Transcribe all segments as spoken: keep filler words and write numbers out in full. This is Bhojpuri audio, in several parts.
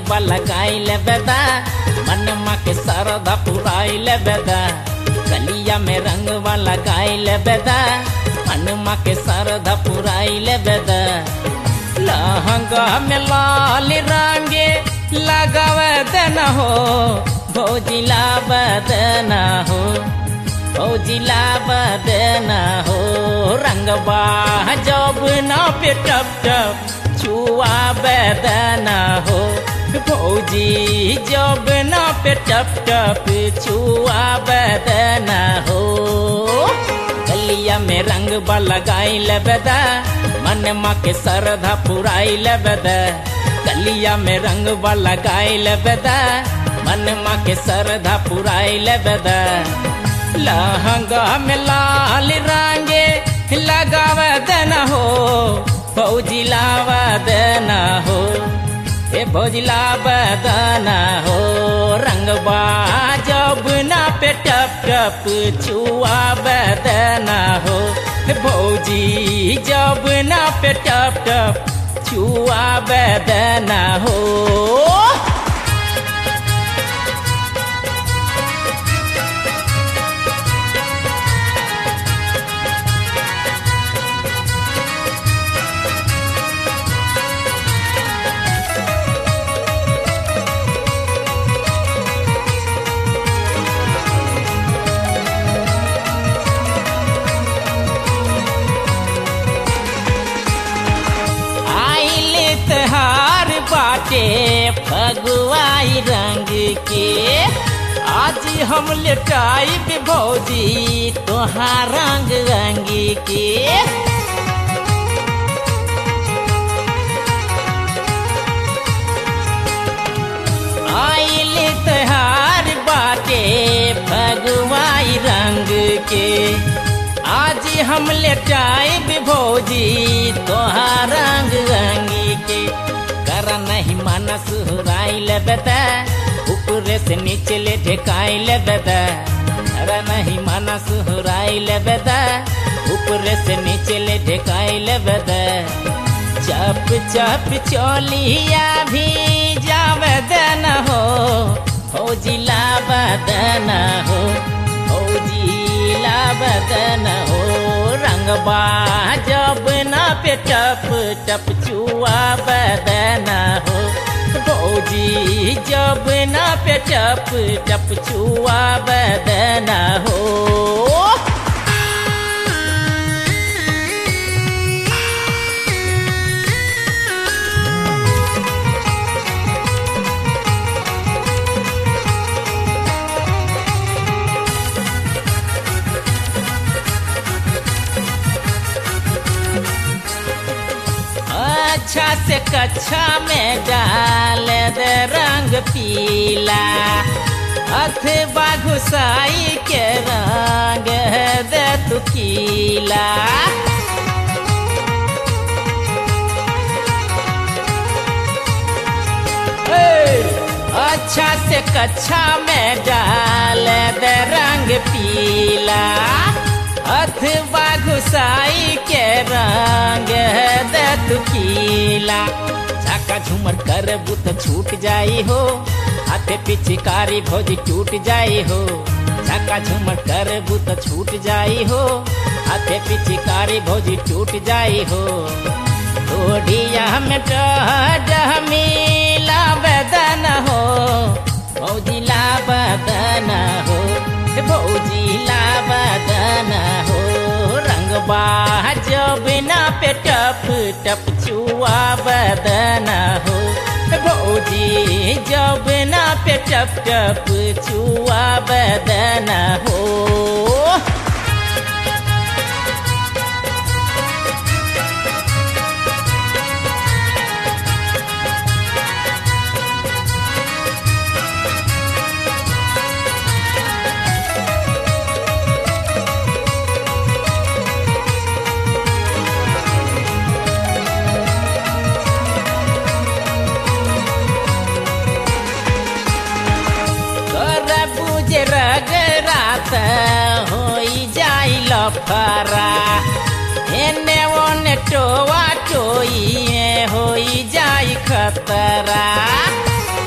लगाई ले बेदा मन माँ के सरधा पुराई ले बेदा गलिया में रंग लगाई ले बेदा मन माँ के सरधा पुराई ले बेदा लहंगा में लाल रंगे लगावे देना हो भौजी लाव देना हो भौजी लाव देना हो रंगवा जब ना पे टप टप छुआ बेदना हो भौजी जब ना पे टप टप छुआ बेदना हो गलिया में रंग लगाई ले बेदा मन माँ के सरधा पुराई ले बेदा गलिया में रंग लगाई ले बेदा मन माँ के सरधा पुराई ले बेदा लहंगा में लाल रंगे लगावे देना हो भौजी लाव देना हो ए भौजी लाव देना हो रंगवा जब ना पे टप टप छुआ देना हो भौजी जब ना पे टप टप छुआ देना हो त्योहार बाटे फगुआई रंग के आज हम लेटाई भौजी तोहार रंग रंग के आइल त्योहार बाटे फगुआई रंग के आज हम लेटाई भौजी तोहार रंग रंग के कर नहीं माना सुहराई ले बेदा ऊपरे से नीचे ले ढकाई ले बेदा कर नहीं माना सुहराई ले बेदा ऊपरे से नीचे ले ढकाई ले बेदा चप चप चोलिया भी जावे देना हो भौजी लाव देना हो भौजी लाव देना हो रंगवा जब ना पे टप टप छुआ देना हो भौजी जब ना पे टप टप छुआ देना हो अच्छा से कच्छा में डाल दे रंग पीला अथवा घुसाई के रंग दे तू कीला अच्छा से कच्छा में डाल दे रंग पीला अथवा घुसाई के रंग दे तू कीला झाका झूमर कर बुत छूट जाई हो हाथे पिचकारी भौजी टूट जाई हो झाका झूमर कर बुत छूट जाई हो हाथे पिचकारी भौजी टूट जाई हो ओढ़िया में डह मिला बदन हो भौजी ला बदन हो भौजी ला बदन हो रंगवा जब ना पे टप टप छुआ बदन हो भौजी जब ना पे टप टप छुआ बदन हो रगरात होई जाई लफरा एने ओने टोआ टोई होई जाई खतरा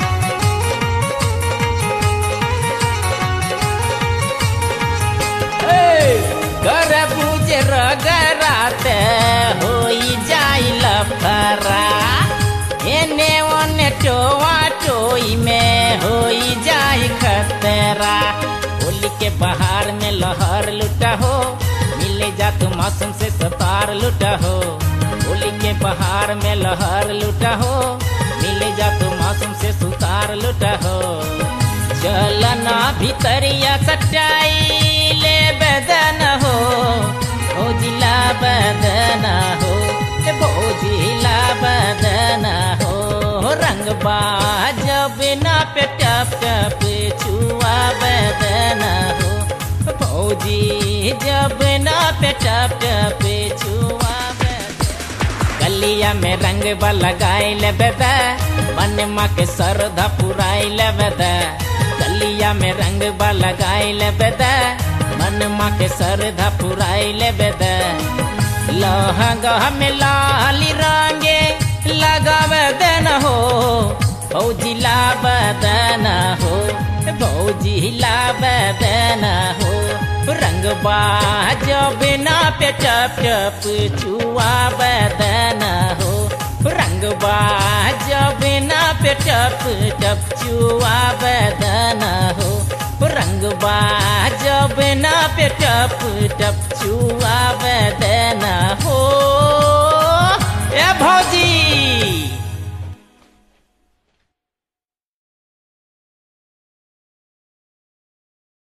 होली के बहार में लहर लुटा हो, मिले जा तू मौसम से सतार लुटा हो। होली के बहार में लहर लुटा हो, मिले जा तू मौसम से सुतार लुटा हो। चलना भीतरिया सच्चाई ले बदन हो, भौजिला बदना हो, भौजिला बदना हो। रंगबा जब ना पे टप टप छुआ बदना हो, भौजी जब ना पे टप टप छुआ बदना। गलिया में रंग लगाई ले बेदा, मन माँ के सरधा पुराई ले बेदा। गलिया में रंग लगाई ले बेदा, मन माँ के सरधा पुराई ले बेदा। लहंगा में लाली रंगे लगावे देना हो, भौजिला बदना हो, भौजिला बदना हो। रंगबा जब ना पे टप टप छुआ बदना हो, रंगबा जब ना पे टप टप छुआ बदना हो, रंगबा जब ना पे टप टप छुआ बदना हो। ए भौजी